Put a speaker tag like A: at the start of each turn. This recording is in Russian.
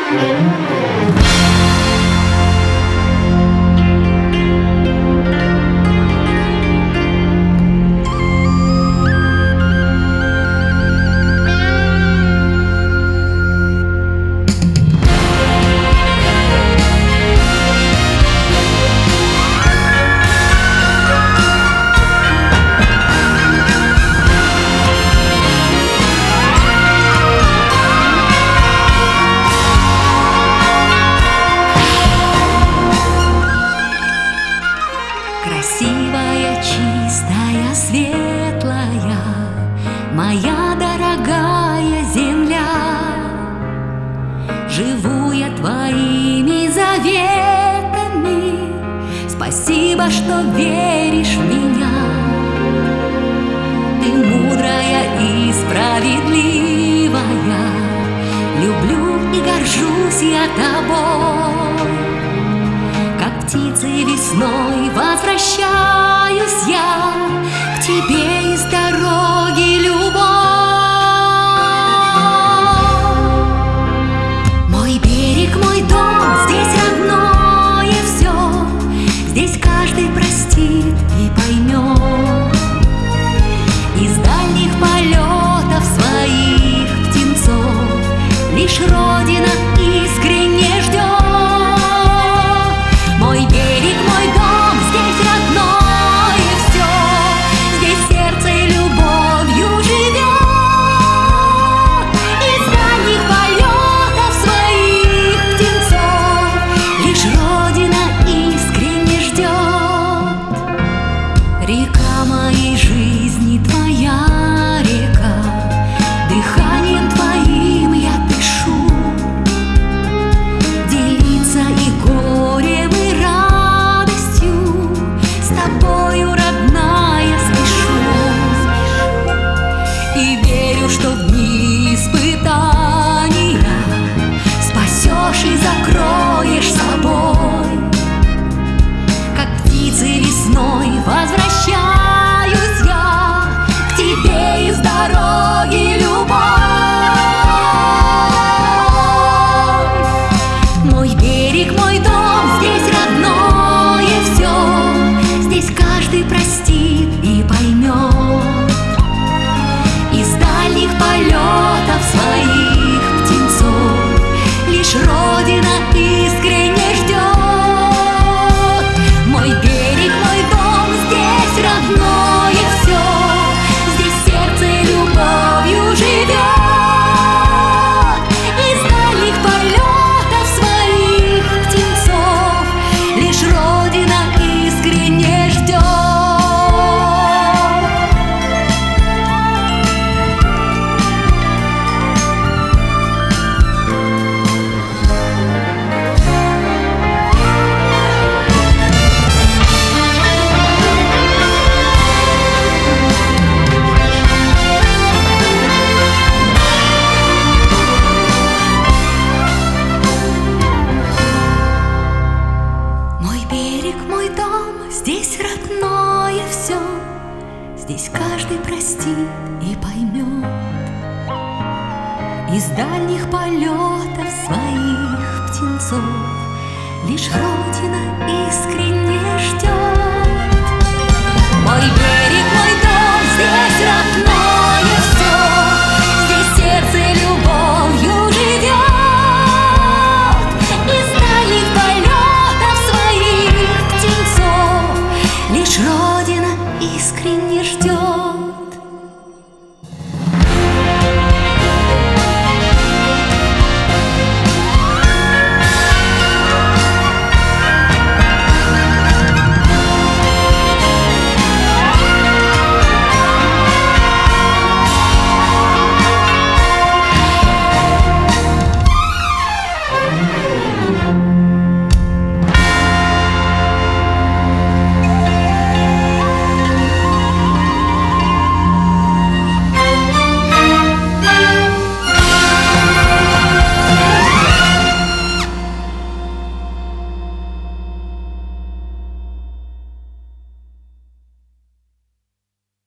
A: Красивая, чистая, светлая, моя дорогая земля, живу я твоими заветами. Спасибо, что веришь в меня. Ты мудрая и справедливая, люблю и горжусь я тобой. Как птицы весной возвращаюсь я к тебе из дороги, любовь. Мой берег, мой дом, здесь родное все, здесь каждый простит и поймет. Из дальних полетов своих птенцов лишь Родина искренне ждет. Мой берег, мой дом, здесь родное все, здесь сердце любовью живет. Из дальних полетов своих птенцов лишь Родина искренне ждет. Река моей жизни, твоя река, дыханием твоим я дышу. Делиться и горем, и радостью с тобою, родная, спешу. И верю, что в дни испытания спасешь и закроешь собой. Как птицы весной возвращаюсь я к тебе из дороги, любовь. Мой берег, мой дом, здесь родное все, здесь каждый простит и поймет. Из дальних полетов своих птенцов лишь Родина искренне ждет. Мой берег, мой дом, здесь родное все, здесь сердце любовью живет. Из дальних полетов своих птенцов лишь Родина искренне ждет. Мой берег, мой дом, здесь родное все, здесь каждый простит и поймет. Из дальних полетов своих птенцов лишь Родина искренне ждет. Мой берег, мой